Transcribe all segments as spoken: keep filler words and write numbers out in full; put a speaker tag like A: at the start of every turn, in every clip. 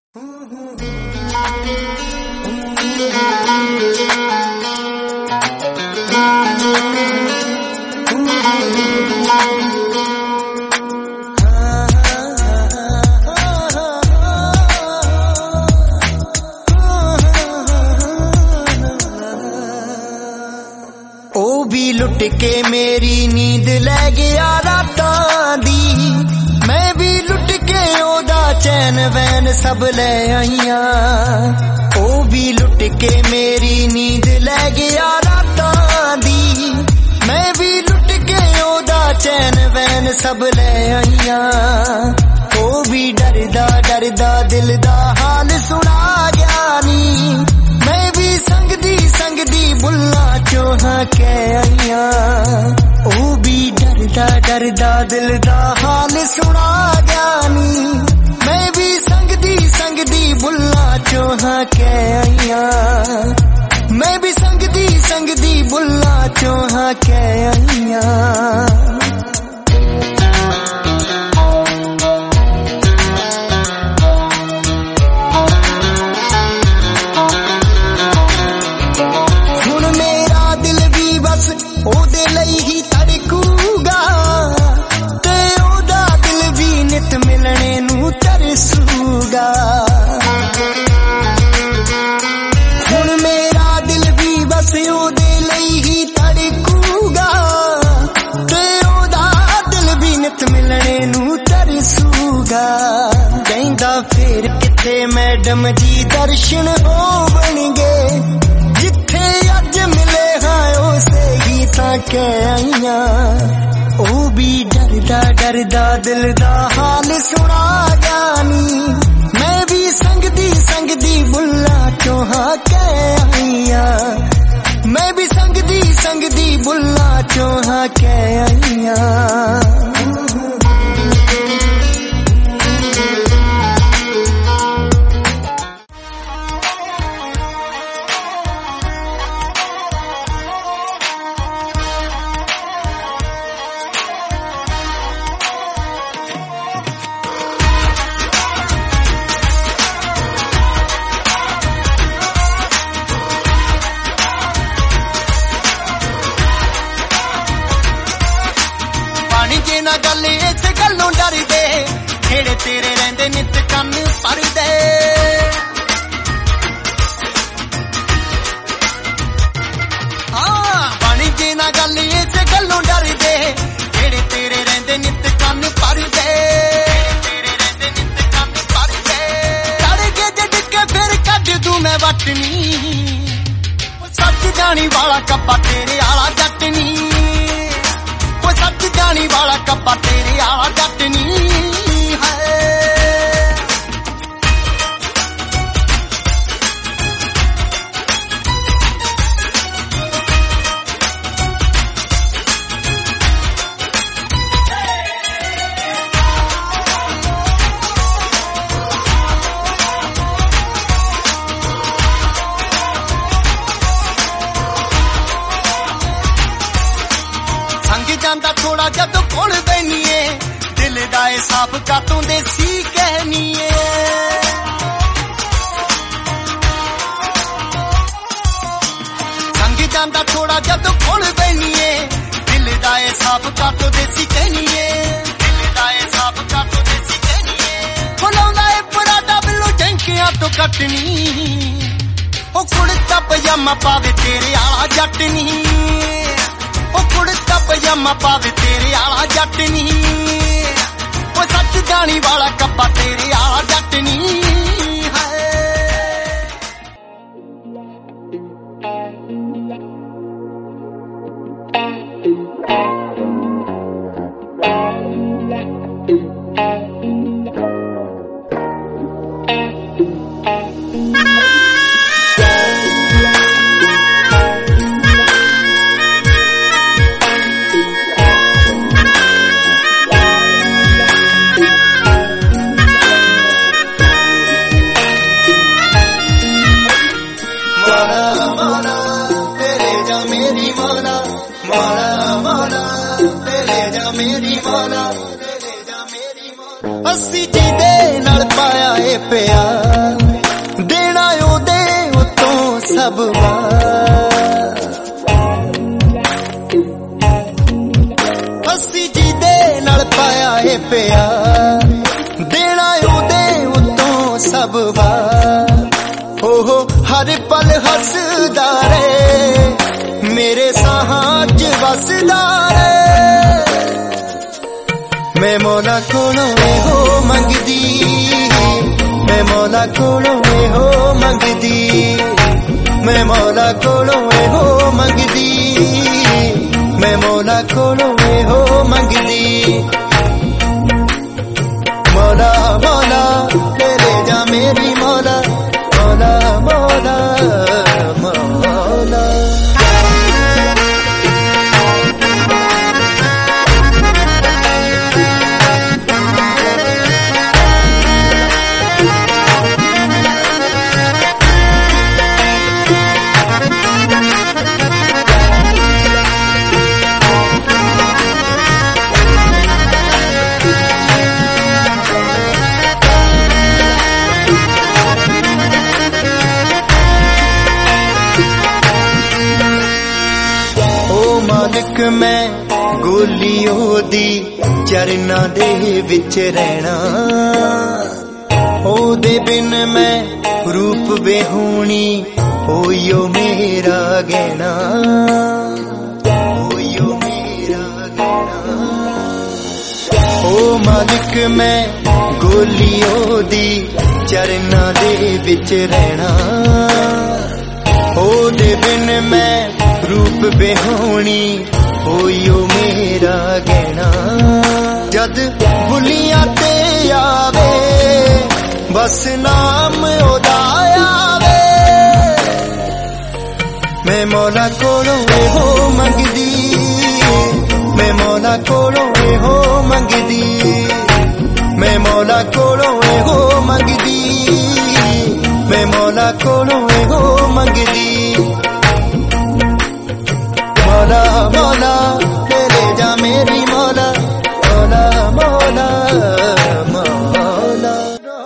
A: ओ भी लुट के मेरी नींद लै गया रातां दी, मैं भी लुट के ओदा चैन वैन सब ले आईयां। ओ भी लुट के मेरी नींद लै गया रातां दी, मैं भी लुट के ओदा चैन वैन सब ले आईयां। ओ भी डरदा डरदा दिल दा हाल सुना गया नी, मैं भी संगदी संगदी बुल्ला चोहा के आईयां। ओ भी डरदा डरदा दिल दा हाल सुना गया नी, मैं भी संगदी संगदी बुल्ला चोहा के आईयां। मैं भी संगदी संगदी बुल्ला चोहा के आईयां। ओदे लई ही तड़कूगा ते ओदा दिल भी नित मिलने नू तरसूगा। हुण मेरा दिल भी बस ओदे लई ही तड़कूगा ते ओदा दिल भी नित मिलने नू तरसूगा। कहंदा फिर किथे मैडम जी दर्शन होवणगे, जिथे अज मिले हां उसे ही ताके आईयां। ओ भी डरदा डरदा दिल दा हाल सुना जानी, मैं भी संगदी संगदी बुल्ला चोहा के आईयां। मैं भी संगदी संगदी बुल्ला चोहा के आईयां। ना गल इस गलों डर दे, खेड़े तेरे रहंदे नित कन पर दे। हाँ बन जे ना गल इस गलों डर दे, खेड़े तेरे रहंदे नित कन पर दे। तेरे रहंदे नित कन पर दे, चढ़ के जड़ के फिर कट दूं मैं वटनी। सच जानी वाला कप्पा तेरे आला जटनी, सच जानी वाला कप्पा तेरे आला जट नी है। जांदा थोड़ा जदों कोल बैनीए, दिल दा ए साफ कातों देसी कहनीए। संग जांदा थोड़ा जदों कोल बैनीए, दिल दा ए साफ कातों देसी कहनीए। दिल दा ए साफ कातों देसी कहनीए। बुलाउंदा ए पराडा बिल्लो टैंकियां तो कटनी, ओ कुड़ता पजामा पावे तेरे आला जट नी। ओ कुड़ता पजामा पावे तेरे आला जट नी, ओ सच जानी वाला कप्पा तेरे आला जट नी है। अस्सी जी दे नाल पाया ए प्यार। सब अस्सी जी दे नाल पाया है प्यार देना ओदे उत्तों सब ओहो हर पल हसदा रे मेरे साहां च वसदा रे मैं मौला कोलों एहो मंगदी मैं मौला कोलों एहो मंगदी मैं मौला कोलों एहो मंगदी मैं मौला कोलों एहो मंगदी मौला मौला ले ले जा मेरी मौला मौला मौला मौला मालिक मैं गोलियों दी चरना दे विच रहना ओदे बिन मैं रूप बेहूनी ओयो मेरा गहना ओयो मेरा गहना ओ मालिक मैं गोलियों दी चरना दे विच रहना ओदे बिन मैं रूप बेहोनी होइयो मेरा गहना जद बुलियां ते आवे बस नाम ओदा आवे मैं मौला कोलों एहो मंगदी मैं मौला कोलों एहो मंगदी मैं मौला कोलों एहो मंगदी मैं मौला कोलों एहो मंगदी मौला मौला ले ले जा मेरी मौला मौला मौला मौला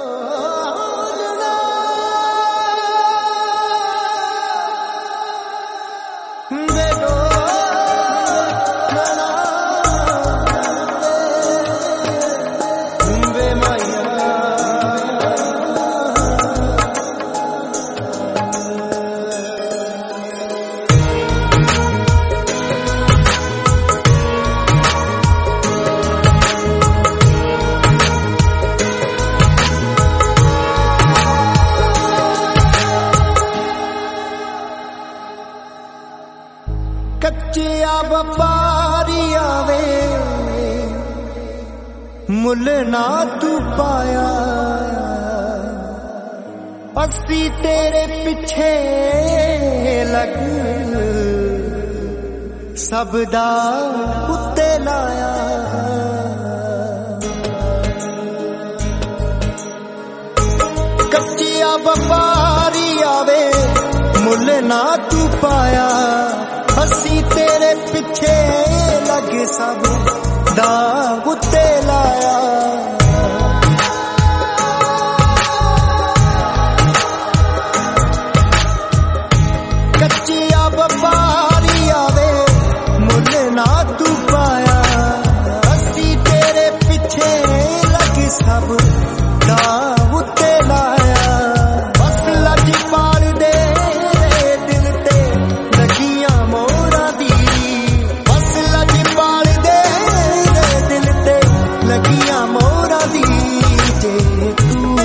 A: कच्चिया व्यापारी आवे मुल ना तू पाया अस्सी तेरे पिछे लग सबदा उत्ते लाया कच्चिया व्यापारी आवे मुल ना तू पाया अस्सी तेरे पिछे लगे सब दाग उत्ते लाया कच्चिया व्यापारी आवे मुल ना तू पाया अस्सी तेरे पिछे लगे सब दाग उत्ते लाया बस लज पाल दे दिल ते लगियां मोरा दी बस लज पाल दे दिल ते लगियां मोरा दी जे तू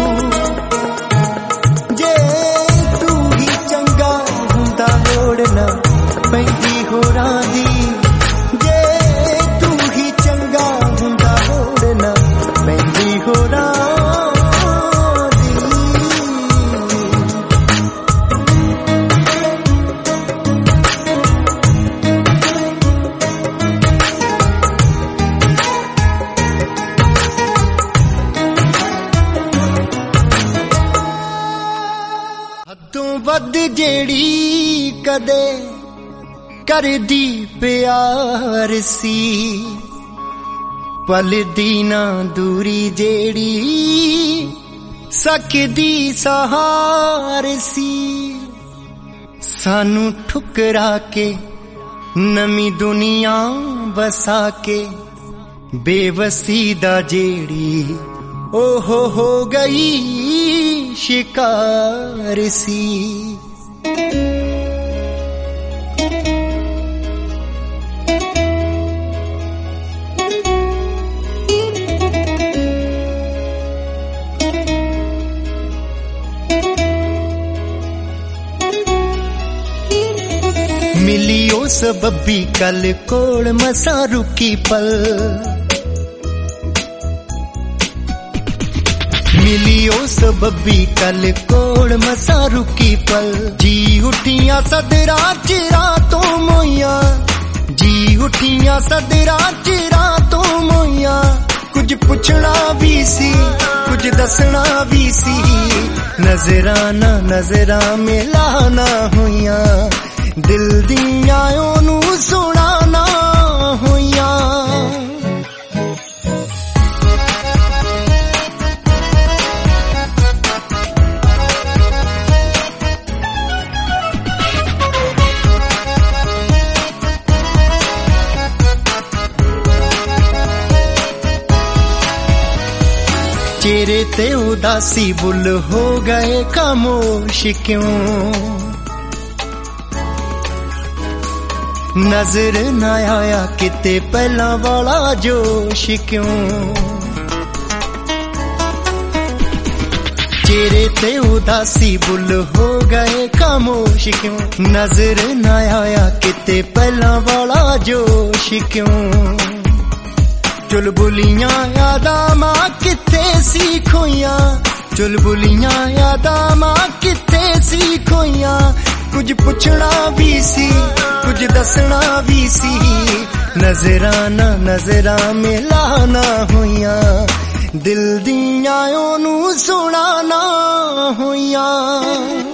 A: जे तू ही चंगा हुंदा लोड़ना पैंदी होरां दी जे तू ही चंगा हुंदा लोड़ना पैंदी होरां हदों वध जेड़ी कदे करदी प्यार सी पल दी ना दूरी जेड़ी सकदी सहार सी सानू ठुकरा के नमी दुनिया बसा के बेवसी दा जेड़ी ओहो हो गई शिकार सी। मिलियो सबबी कल कोड़ मसा रुकी पल, मिलियो सबबी कल कोड़ मसा रुकी पल। जी उठियां सदरा चिरा तो मोइया, जी उठियां सदरा चिरा तो मोइया। कुछ पुछना भी सी कुछ दसना भी सी, नजराना नजरा मिलाना हुइया, दिल दियां ओनू सुनाना हुइया। चेहरे ते उदासी बुल हो गए खामोश क्यों, नजर न आया किते पहला वाला जोश क्यों। चेहरे ते उदासी बुल हो गए खामोश क्यों, नजर न आया किते पहला वाला जोश क्यों। चुलबुलियां यादा मां किथे सी खोइया, चुलबुलियां यादा मां किथे सी खोइया। कुछ पुछना भी सी कुछ दसना भी सी, नजराना नजरा मिलाना हुइया, दिल दियां ओनू सुनाना हुइया।